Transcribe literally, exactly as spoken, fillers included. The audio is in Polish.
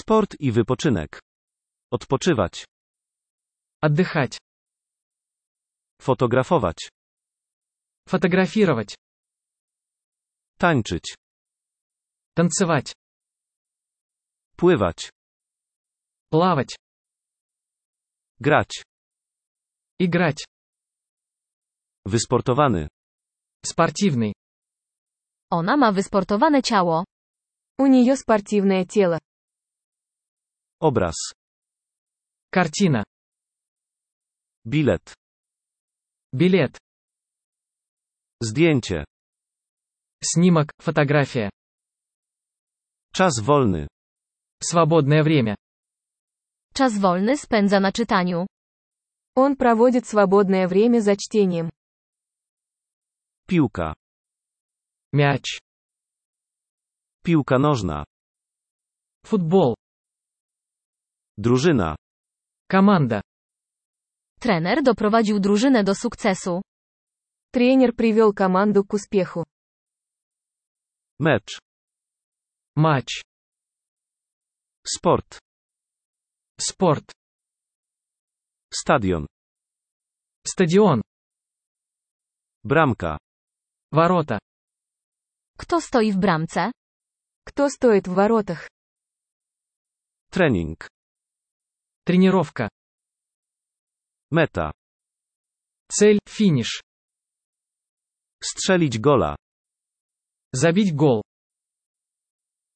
Sport i wypoczynek. Odpoczywać. Отдыхать. Fotografować. Фотографировать. Tańczyć. Танцевать. Pływać. Плавать. Grać. Играть. Wysportowany. Спортивный. Ona ma wysportowane ciało. У нее спортивное тело. Obraz. Картина. Bilet. Билет. Zdjęcie. Снимок, фотография. Czas wolny. Свободное время. Czas wolny spędza na czytaniu. Он проводит свободное время за чтением. Piłka. Мяч. Piłka nożna. Футбол. Drużyna. Команда. Trener doprowadził drużynę do sukcesu. Тренер привел команду к успеху. Mecz. Матч. Sport. Спорт. Stadion. Стадион. Bramka. Ворота. Kto stoi w bramce? Кто стоит в воротах? Trening. Тренировка. Meta. Цель, финиш. Strzelić gola. Забить гол.